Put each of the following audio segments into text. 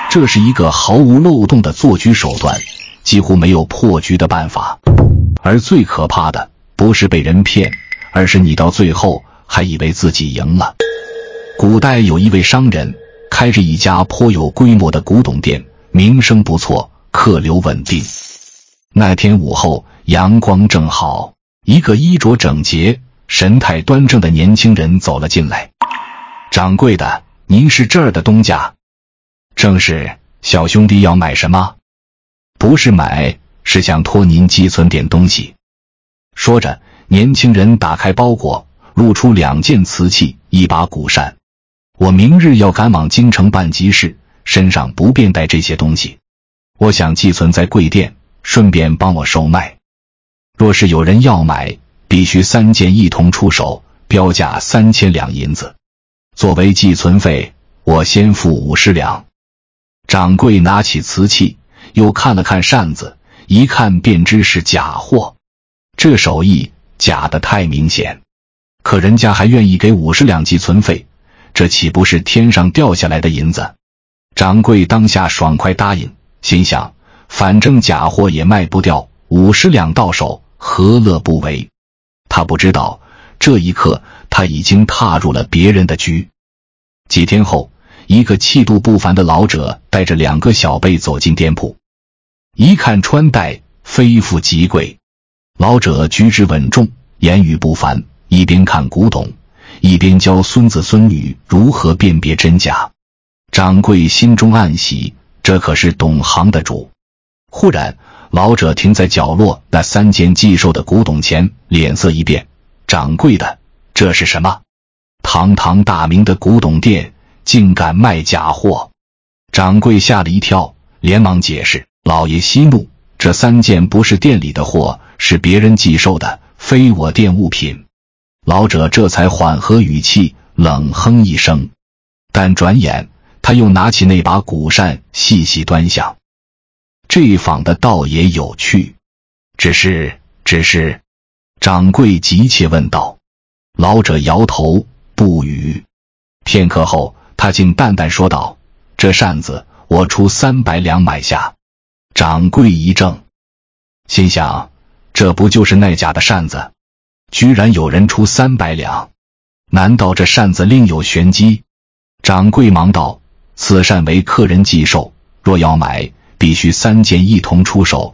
这是一个毫无漏洞的做局手段，几乎没有破局的办法。而最可怕的不是被人骗，而是你到最后还以为自己赢了。古代有一位商人，开着一家颇有规模的古董店，名声不错，客流稳定。那天午后，阳光正好，一个衣着整洁、神态端正的年轻人走了进来。掌柜的，您是这儿的东家？正是，小兄弟要买什么？不是买，是想托您寄存点东西。说着，年轻人打开包裹，露出2件瓷器，一把古扇。我明日要赶往京城办急事，身上不便带这些东西，我想寄存在贵店，顺便帮我售卖。若是有人要买，必须3件一同出手，标价3000两银子。作为寄存费，我先付50两。掌柜拿起瓷器，又看了看扇子，一看便知是假货。这手艺假得太明显，可人家还愿意给50两寄存费，这岂不是天上掉下来的银子？掌柜当下爽快答应，心想反正假货也卖不掉，50两到手，何乐不为？他不知道，这一刻他已经踏入了别人的局。几天后，一个气度不凡的老者带着2个小辈走进店铺，一看穿戴非富即贵。老者举止稳重，言语不凡，一边看古董，一边教孙子孙女如何辨别真假。掌柜心中暗喜，这可是懂行的主。忽然，老者停在角落那3件寄售的古董前，脸色一变。掌柜的，这是什么？堂堂大名的古董店，竟敢卖假货！掌柜吓了一跳，连忙解释：老爷息怒，这3件不是店里的货，是别人寄售的，非我店物品。老者这才缓和语气，冷哼一声。但转眼他又拿起那把古扇，细细端详。这仿的倒也有趣，只是……掌柜急切问道。老者摇头不语。片刻后，他竟淡淡说道：这扇子我出300两买下。掌柜一怔，心想这不就是那假的扇子？居然有人出300两，难道这扇子另有玄机？掌柜忙道：此扇为客人寄售，若要买，必须3件一同出手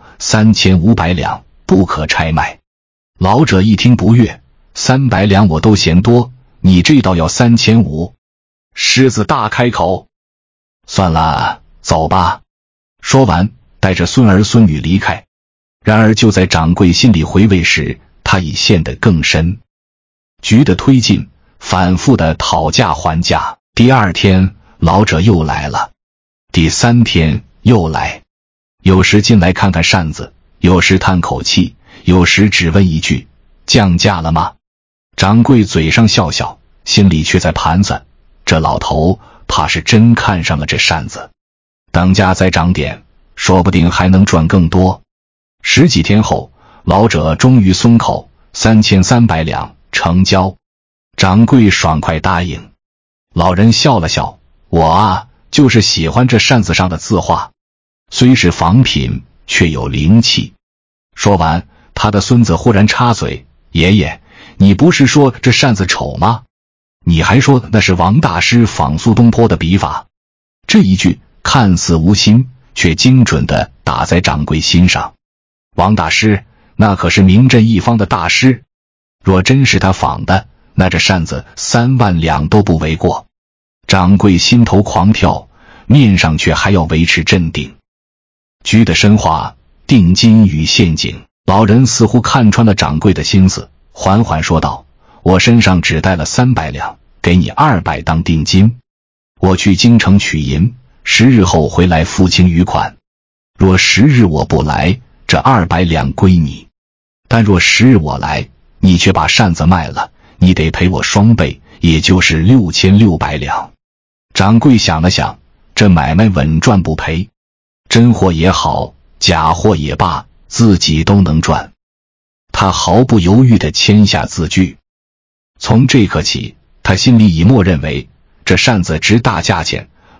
，3500两，不可拆卖。老者一听不悦，300两我都嫌多，你这倒要3500。狮子大开口，算了，走吧。说完，带着孙儿孙女离开。然而就在掌柜心里回味时，他已陷得更深。局的推进，反复的讨价还价。第2天，老者又来了；第3天又来，有时进来看看扇子，有时叹口气，有时只问一句：降价了吗？掌柜嘴上笑笑，心里却在盘算，这老头怕是真看上了这扇子，等价再涨点，说不定还能赚更多。10几天后，老者终于松口，3300两成交。掌柜爽快答应。老人笑了笑：我啊，就是喜欢这扇子上的字画，虽是仿品，却有灵气。说完，他的孙子忽然插嘴：爷爷，你不是说这扇子丑吗？你还说那是王大师仿苏东坡的笔法。这一句看似无心，却精准地打在掌柜心上。王大师那可是名震一方的大师，若真是他仿的，那这扇子3万两都不为过。掌柜心头狂跳，面上却还要维持镇定。局的深化，定金与陷阱。老人似乎看穿了掌柜的心思，缓缓说道：我身上只带了300两，给你200当定金。我去京城取银，10日后回来付清余款。若10日我不来，这200两归你；但若10日我来，你却把扇子卖了，你得赔我双倍，也就是6600两。掌柜想了想，这买卖稳赚不赔，真货也好，假货也罢，自己都能赚。他毫不犹豫地签下字据。从这刻起，他心里已默认为这扇子值大价钱，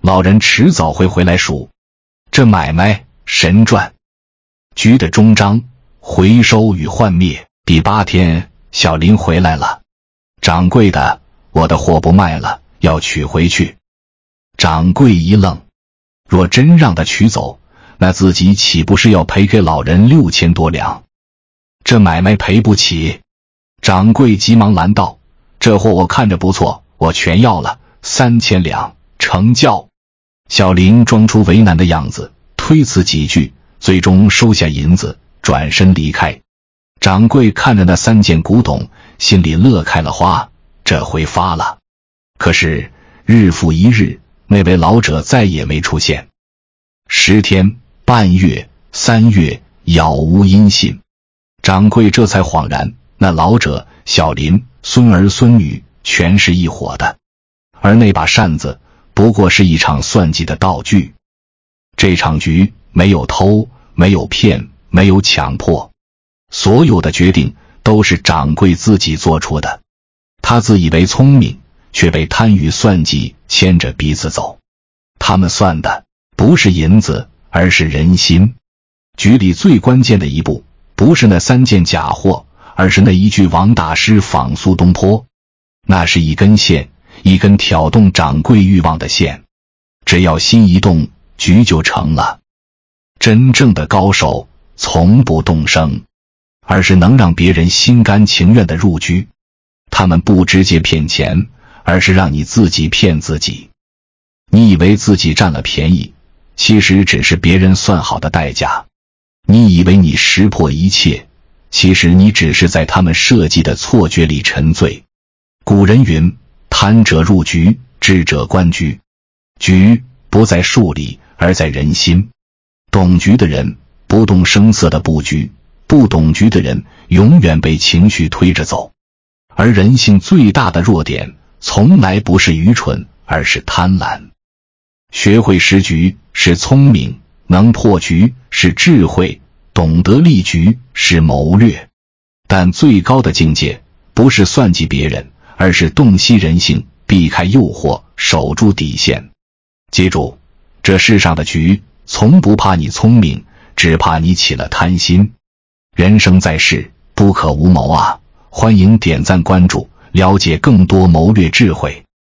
老人迟早会回来赎。这买卖神赚。局的终章，回收与幻灭。第8天，小林回来了。掌柜的，我的货不卖了，要取回去。掌柜一愣，若真让他取走，那自己岂不是要赔给老人6000多两？这买卖赔不起。掌柜急忙拦道：这货我看着不错，我全要了，3000两，成交。小林装出为难的样子，推辞几句，最终收下银子，转身离开。掌柜看着那3件古董，心里乐开了花，这回发了。可是日复一日，那位老者再也没出现。10天、半月、3月，杳无音信。掌柜这才恍然，那老者、小林、孙儿孙女全是一伙的，而那把扇子不过是一场算计的道具。这场局没有偷，没有骗，没有强迫，所有的决定都是掌柜自己做出的。他自以为聪明，却被贪与算计牵着鼻子走。他们算的不是银子，而是人心。局里最关键的一步，不是那3件假货，而是那一句王大师仿苏东坡。那是一根线，一根挑动掌柜欲望的线，只要心一动，局就成了。真正的高手从不动声，而是能让别人心甘情愿地入局。他们不直接骗钱，而是让你自己骗自己。你以为自己占了便宜，其实只是别人算好的代价。你以为你识破一切，其实你只是在他们设计的错觉里沉醉。古人云：贪者入局，智者观局。局不在数里，而在人心。懂局的人不动声色的布局，不懂局的人永远被情绪推着走。而人性最大的弱点，从来不是愚蠢，而是贪婪。学会识局是聪明，能破局是智慧，懂得立局是谋略。但最高的境界不是算计别人，而是洞悉人性，避开诱惑，守住底线。记住，这世上的局从不怕你聪明，只怕你起了贪心。人生在世，不可无谋啊！欢迎点赞关注，了解更多谋略智慧。